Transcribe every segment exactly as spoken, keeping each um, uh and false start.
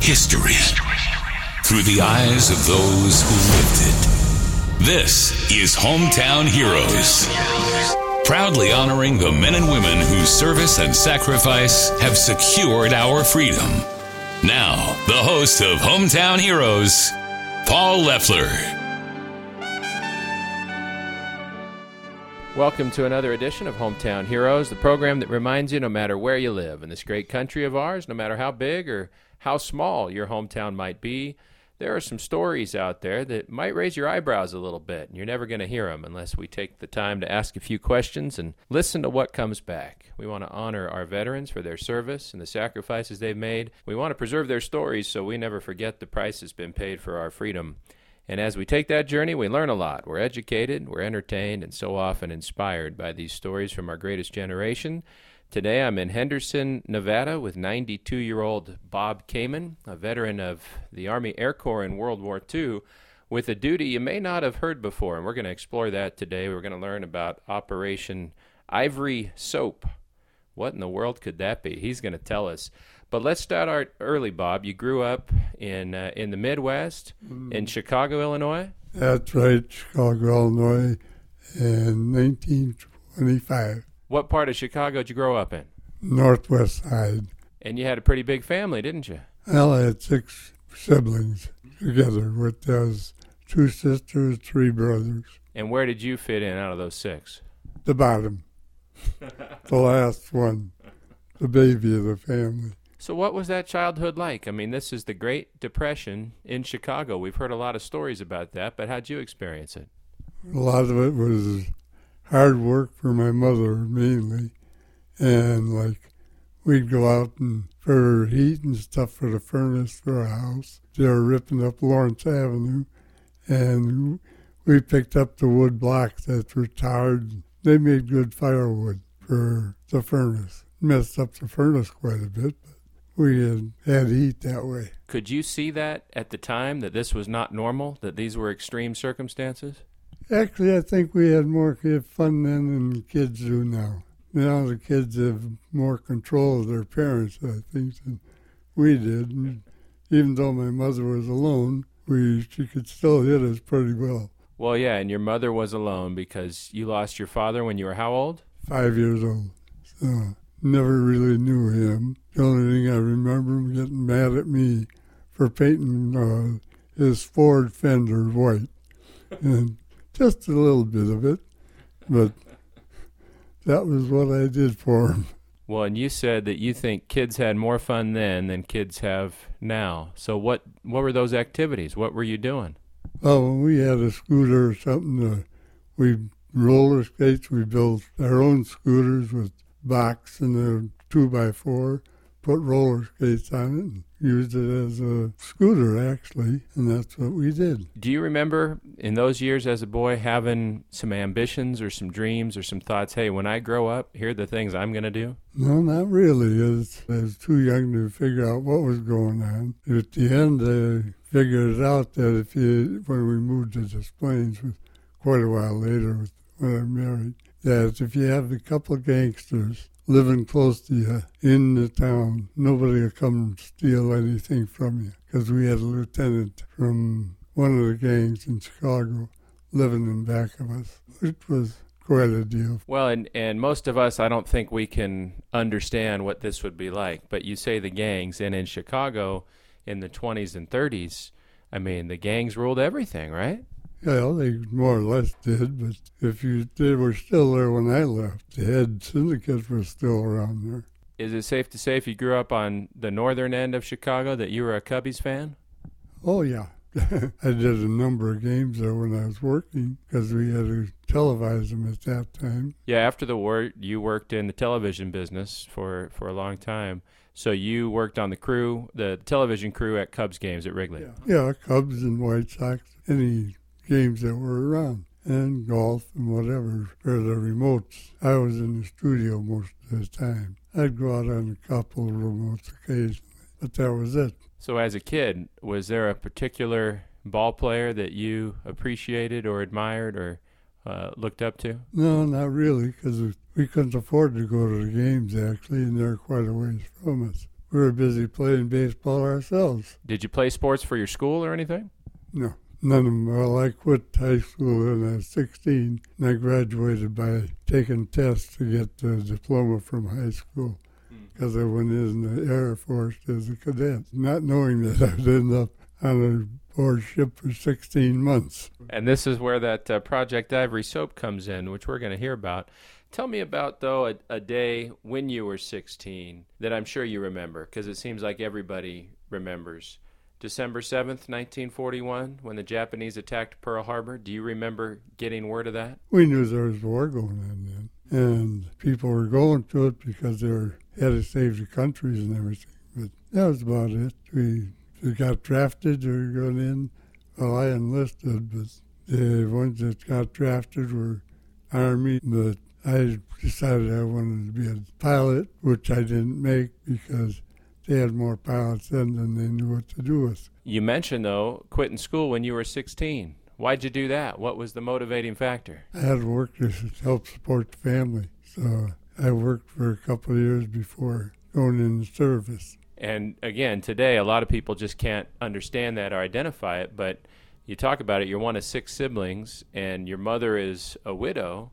History through the eyes of those who lived it. This is Hometown Heroes. Proudly honoring the men and women whose service and sacrifice have secured our freedom. Now, the host of Hometown Heroes, Paul Leffler. Welcome to another edition of Hometown Heroes, the program that reminds you no matter where you live in this great country of ours, no matter how big or how small your hometown might be, there are some stories out there that might raise your eyebrows a little bit, and you're never going to hear them unless we take the time to ask a few questions and listen to what comes back. We want to honor our veterans for their service and the sacrifices they've made. We want to preserve their stories so we never forget the price that's been paid for our freedom. And as we take that journey, we learn a lot. We're educated, we're entertained, and so often inspired by these stories from our greatest generation. Today I'm in Henderson, Nevada with ninety-two-year-old Bob Kamen, a veteran of the Army Air Corps in World War Two, with a duty you may not have heard before. And we're going to explore that today. We're going to learn about Operation Ivory Soap. What in the world could that be? He's going to tell us. But let's start out early, Bob. You grew up in uh, in the Midwest, mm. in Chicago, Illinois? That's right, Chicago, Illinois, in nineteen twenty-five. What part of Chicago did you grow up in? Northwest side. And you had a pretty big family, didn't you? Well, I had six siblings together, with those two sisters, three brothers. And where did you fit in out of those six? The bottom. The last one. The baby of the family. So what was that childhood like? I mean, this is the Great Depression in Chicago. We've heard a lot of stories about that, but how'd you experience it? A lot of it was hard work for my mother, mainly. And, like, we'd go out and for heat and stuff for the furnace for our house. They were ripping up Lawrence Avenue, and we picked up the wood blocks that were tarred. They made good firewood for the furnace. Messed up the furnace quite a bit, but we had, had heat that way. Could you see that at the time, that this was not normal, that these were extreme circumstances? Actually, I think we had more fun then than kids do now. Now the kids have more control of their parents, I think, than we did. And even though my mother was alone, we she could still hit us pretty well. Well, yeah, and your mother was alone because you lost your father when you were how old? Five years old. So never really knew him. The only thing I remember him getting mad at me for painting uh, his Ford fender white. And just a little bit of it, but that was what I did for him. Well, and you said that you think kids had more fun then than kids have now. So what what were those activities? What were you doing? Well, when we had a scooter or something, uh, we roller skates. We built our own scooters with box and a two by four, put roller skates on it, and used it as a scooter, actually, and that's what we did. Do you remember in those years as a boy having some ambitions or some dreams or some thoughts, hey, when I grow up, here are the things I'm going to do? No, not really. I was, I was too young to figure out what was going on. At the end, I figured out that if you, when we moved to Des Plaines, quite a while later when I married, that if you have a couple of gangsters living close to you in the town, nobody will come and steal anything from you. Because we had a lieutenant from one of the gangs in Chicago living in back of us. It was quite a deal. Well, and, and most of us, I don't think we can understand what this would be like. But you say the gangs, and in Chicago in the twenties and thirties, I mean, the gangs ruled everything, right? Yeah, they more or less did, but if you they were still there when I left. The head syndicate was still around there. Is it safe to say if you grew up on the northern end of Chicago that you were a Cubbies fan? Oh, yeah. I did a number of games there when I was working because we had to televise them at that time. Yeah, after the war, you worked in the television business for, for a long time. So you worked on the crew, the television crew at Cubs games at Wrigley. Yeah, yeah, Cubs and White Sox, any games that were around, and golf and whatever for the remotes. I was in the studio most of the time. I'd go out on a couple of remotes occasionally, but that was it. So as a kid, was there a particular ball player that you appreciated or admired or uh, looked up to? No, not really, because we couldn't afford to go to the games, actually, and they're quite a ways from us. we were busy playing baseball ourselves. Did you play sports for your school or anything? No, none of them. Well, I quit high school when I was sixteen, and I graduated by taking tests to get the diploma from high school, because I went in the Air Force as a cadet, not knowing that I'd end up on a board ship for sixteen months. And this is where that uh, Project Ivory Soap comes in, which we're going to hear about. Tell me about, though, a, a day when you were sixteen that I'm sure you remember, because it seems like everybody remembers. December seventh, nineteen forty-one, when the Japanese attacked Pearl Harbor. Do you remember getting word of that? We knew there was war going on then, and people were going to it because they were, had to save the countries and everything. But that was about it. We, we got drafted, we were going in. Well, I enlisted, but the ones that got drafted were Army, but I decided I wanted to be a pilot, which I didn't make because they had more pilots then than they knew what to do with. You mentioned, though, quitting school when you were sixteen. Why'd you do that? What was the motivating factor? I had to work to help support the family, so I worked for a couple of years before going in the service. And again, today, a lot of people just can't understand that or identify it, but you talk about it, you're one of six siblings, and your mother is a widow.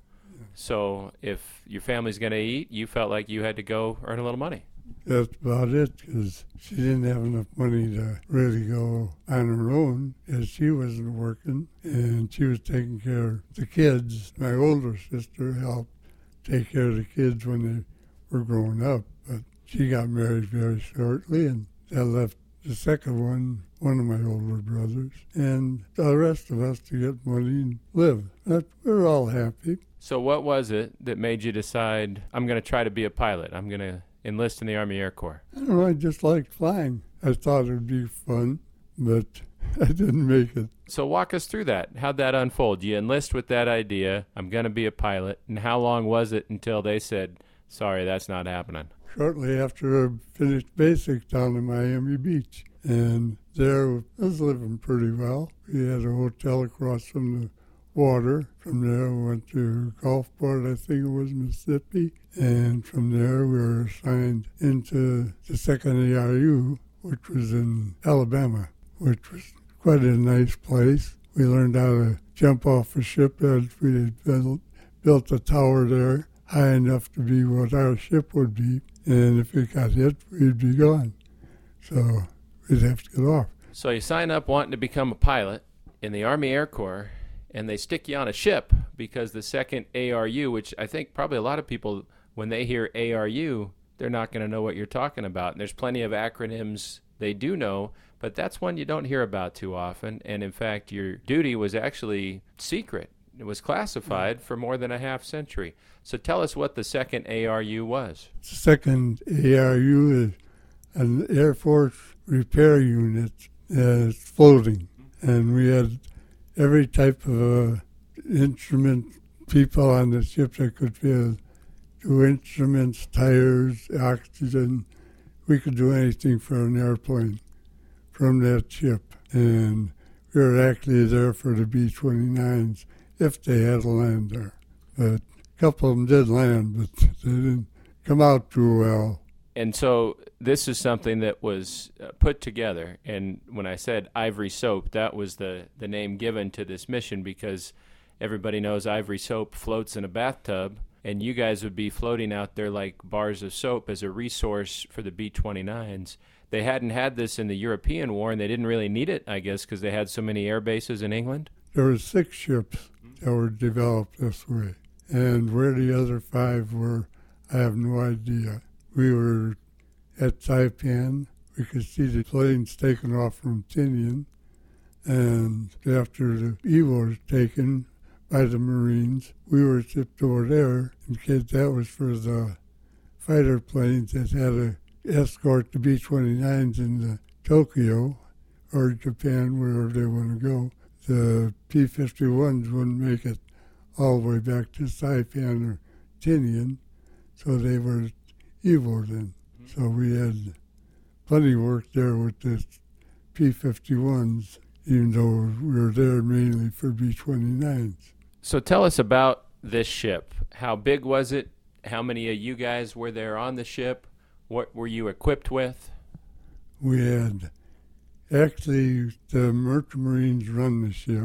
So if your family's going to eat, you felt like you had to go earn a little money. That's about it, because she didn't have enough money to really go on her own, as she wasn't working, and she was taking care of the kids. My older sister helped take care of the kids when they were growing up, but she got married very shortly, and that left the second one, one of my older brothers, and the rest of us to get money and live. But we were all happy. So what was it that made you decide, I'm going to try to be a pilot, I'm going to enlist in the Army Air Corps? I don't know, I just liked flying. I thought it would be fun, but I didn't make it. So walk us through that. How'd that unfold? You enlist with that idea, I'm going to be a pilot, and how long was it until they said, sorry, that's not happening? Shortly after I finished basic down in Miami Beach, and there I was living pretty well. We had a hotel across from the water. From there we went to Gulfport, I think it was, Mississippi, and from there we were assigned into the second A R U, which was in Alabama, which was quite a nice place. We learned how to jump off a ship that we had built, built a tower there high enough to be what our ship would be, and if it got hit, we'd be gone. So we'd have to get off. So you sign up wanting to become a pilot in the Army Air Corps, and they stick you on a ship because the second A R U, which I think probably a lot of people, when they hear A R U, they're not going to know what you're talking about. And there's plenty of acronyms they do know, but that's one you don't hear about too often. And in fact, your duty was actually secret. It was classified for more than a half century. So tell us what the second A R U was. The second A R U is an Air Force repair unit that's floating. And we had every type of uh, instrument, people on the ship that could do instruments, tires, oxygen. We could do anything for an airplane from that ship. And we were actually there for the B twenty-nines if they had to land there. But a couple of them did land, but they didn't come out too well. And so this is something that was uh, put together. And when I said Ivory Soap, that was the, the name given to this mission because everybody knows Ivory Soap floats in a bathtub, and you guys would be floating out there like bars of soap as a resource for the B twenty-nines. They hadn't had this in the European War, and they didn't really need it, I guess, because they had so many air bases in England. There were six ships that were developed this way. And where the other five were, I have no idea. We were at Saipan. We could see the planes taken off from Tinian. And after the Evo was taken by the Marines, we were shipped over there in case that was for the fighter planes that had to escort the B twenty-nines into Tokyo or Japan, wherever they want to go. The P fifty-ones wouldn't make it all the way back to Saipan or Tinian, so they were Evo then. So we had plenty of work there with the P fifty-ones, even though we were there mainly for B twenty-nines. So tell us about this ship. How big was it? How many of you guys were there on the ship? What were you equipped with? We had, actually, the Merchant Marines run the ship.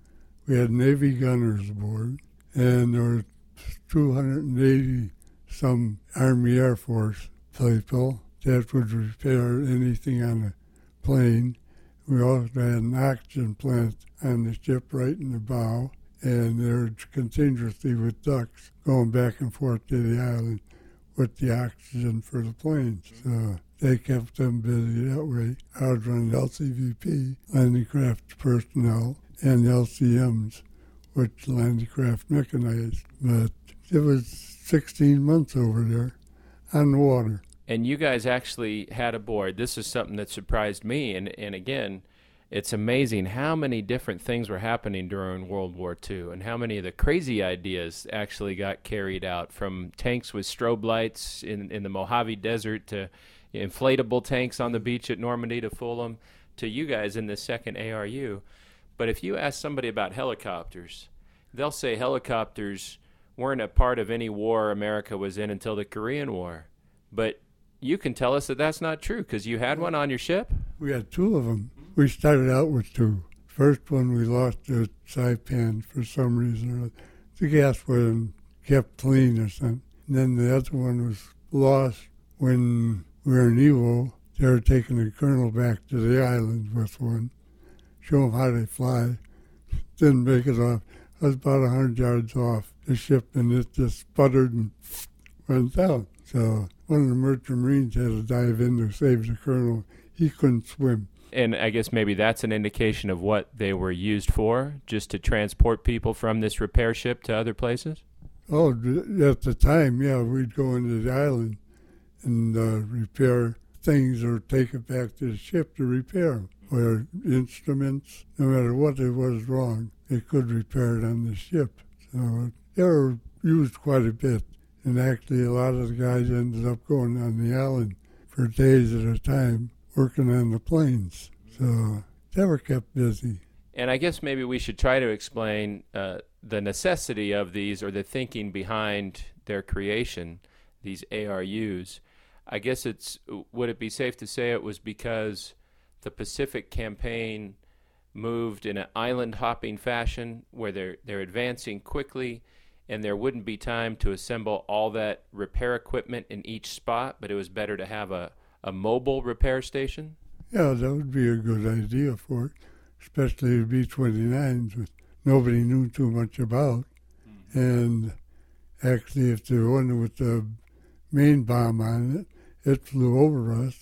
We had Navy gunners aboard, and there were two hundred eighty some Army Air Force people that would repair anything on a plane. We also had an oxygen plant on the ship right in the bow, and they were continuously with ducks going back and forth to the island with the oxygen for the planes. So they kept them busy that way. I was running L C V P, landing craft personnel, and L C Ms, which landing craft mechanized. But it was sixteen months over there on the water. And you guys actually had aboard, this is something that surprised me, and, and again, it's amazing how many different things were happening during World War Two and how many of the crazy ideas actually got carried out, from tanks with strobe lights in, in the Mojave Desert to inflatable tanks on the beach at Normandy to fool them, to you guys in the second A R U. But if you ask somebody about helicopters, they'll say helicopters weren't a part of any war America was in until the Korean War. But you can tell us that that's not true, because you had one on your ship? We had two of them. We started out with two. First one we lost at Saipan for some reason. The gas wasn't kept clean or something. And then the other one was lost when we were in Iwo. They were taking the colonel back to the island with one, show him how they fly. Didn't make it off. I was about one hundred yards off the ship, and it just sputtered and went down. So one of the Merchant Marines had to dive in to save the colonel. He couldn't swim. And I guess maybe that's an indication of what they were used for, just to transport people from this repair ship to other places? Oh, at the time, yeah, we'd go into the island and uh, repair things or take it back to the ship to repair them. Or instruments, no matter what it was wrong, they could repair it on the ship. So they were used quite a bit. And actually, a lot of the guys ended up going on the island for days at a time, working on the planes. So they were kept busy. And I guess maybe we should try to explain uh, the necessity of these, or the thinking behind their creation, these A R Us. I guess it's, would it be safe to say it was because the Pacific Campaign moved in an island-hopping fashion where they're, they're advancing quickly, and there wouldn't be time to assemble all that repair equipment in each spot, but it was better to have a, a mobile repair station? Yeah, that would be a good idea for it, especially the B twenty-nines, which nobody knew too much about. Mm-hmm. And actually, if the one with the main bomb on it, it flew over us.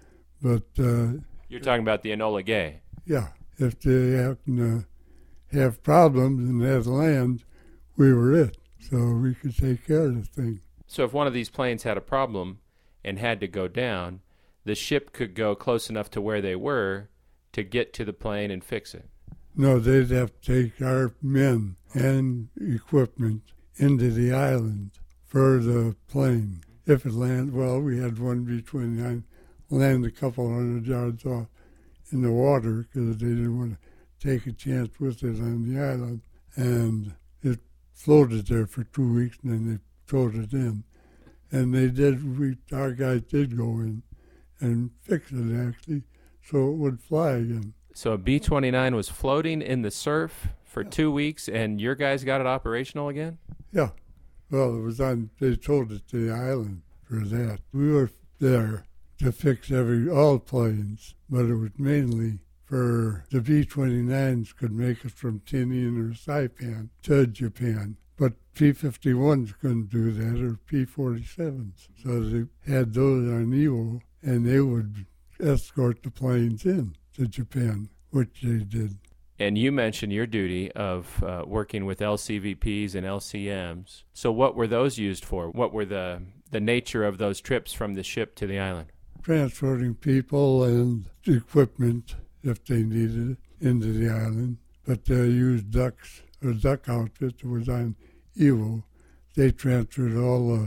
But uh, you're talking about the Enola Gay? Yeah. If they happen to have problems and had land, we were it, so we could take care of the thing. So if one of these planes had a problem and had to go down, the ship could go close enough to where they were to get to the plane and fix it? No, they'd have to take our men and equipment into the island for the plane. If it landed, well, we had one B twenty-nine land a couple hundred yards off in the water because they didn't want to take a chance with it on the island. And it floated there for two weeks, and then they towed it in. And they did, we, our guys did go in and fix it, actually, so it would fly again. So a B twenty-nine was floating in the surf for yeah. two weeks, and your guys got it operational again? Yeah. Well, it was on, they towed it to the island for that. We were there to fix every, all planes, but it was mainly for the B twenty-nines could make it from Tinian or Saipan to Japan. But P fifty-ones couldn't do that, or P forty-sevens. So they had those on Iwo, and they would escort the planes in to Japan, which they did. And you mentioned your duty of uh, working with L C V Ps and L C Ms. So what were those used for? What were the, the nature of those trips from the ship to the island? Transporting people and equipment, if they needed it, into the island. But they used ducks, a duck outfit that was on Iwo. They transferred all the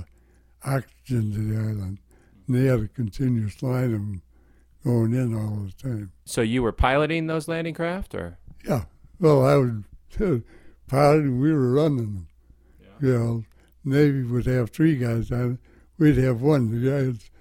oxygen to the island. And they had a continuous line of them going in all the time. So you were piloting those landing craft, or? Yeah. Well, I was piloting, we were running them. Yeah. You know, Navy would have three guys on it. We'd have one. The guys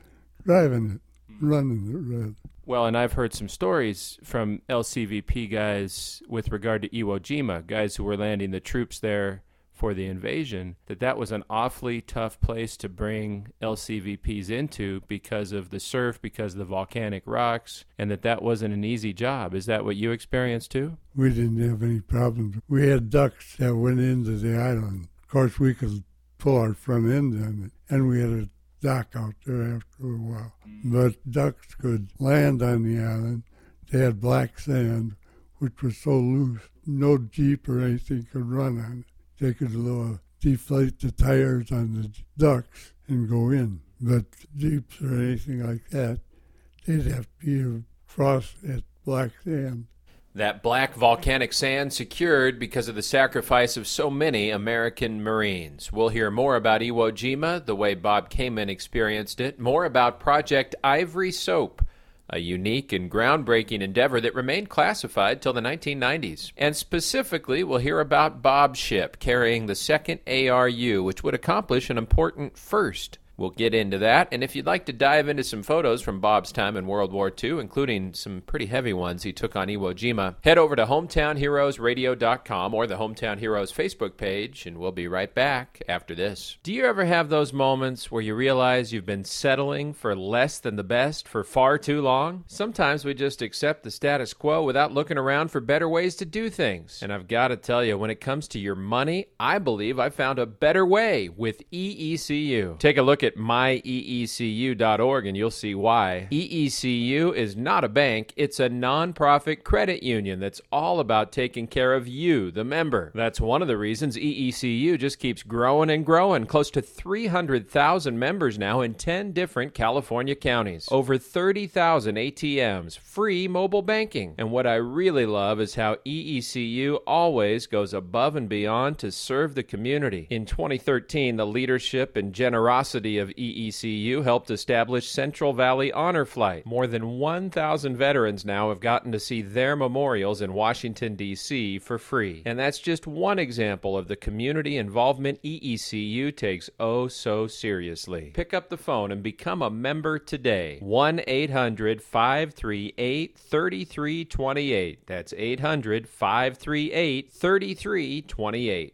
driving it, running it rather. Well, and I've heard some stories from L C V P guys with regard to Iwo Jima, guys who were landing the troops there for the invasion, that that was an awfully tough place to bring L C V Ps into because of the surf, because of the volcanic rocks, and that that wasn't an easy job. Is that what you experienced too? We didn't have any problems. We had ducks that went into the island. Of course, we could pull our front end on it, and we had a dock out there after a while. But ducks could land on the island. They had black sand, which was so loose, no Jeep or anything could run on it. They could uh, deflate the tires on the ducks and go in. But Jeeps or anything like that, they'd have to be across that black sand. That black volcanic sand secured because of the sacrifice of so many American Marines. We'll hear more about Iwo Jima, the way Bob Kamen experienced it, more about Project Ivory Soap, a unique and groundbreaking endeavor that remained classified till the nineteen nineties. And specifically, we'll hear about Bob's ship carrying the second A R U, which would accomplish an important first. We'll get into that, and if you'd like to dive into some photos from Bob's time in World War Two, including some pretty heavy ones he took on Iwo Jima, head over to hometown heroes radio dot com or the Hometown Heroes Facebook page, and we'll be right back after this. Do you ever have those moments where you realize you've been settling for less than the best for far too long? Sometimes we just accept the status quo without looking around for better ways to do things. And I've got to tell you, when it comes to your money, I believe I found a better way with E E C U. Take a look at at my e e c u dot org and you'll see why. E E C U is not a bank, it's a non-profit credit union that's all about taking care of you, the member. That's one of the reasons E E C U just keeps growing and growing. Close to three hundred thousand members now in ten different California counties. Over thirty thousand A T Ms, free mobile banking. And what I really love is how E E C U always goes above and beyond to serve the community. In twenty thirteen, the leadership and generosity of E E C U helped establish Central Valley Honor Flight. More than one thousand veterans now have gotten to see their memorials in Washington, D C for free. And that's just one example of the community involvement E E C U takes oh so seriously. Pick up the phone and become a member today. one eight hundred five three eight three three two eight. That's eight hundred five three eight three three two eight.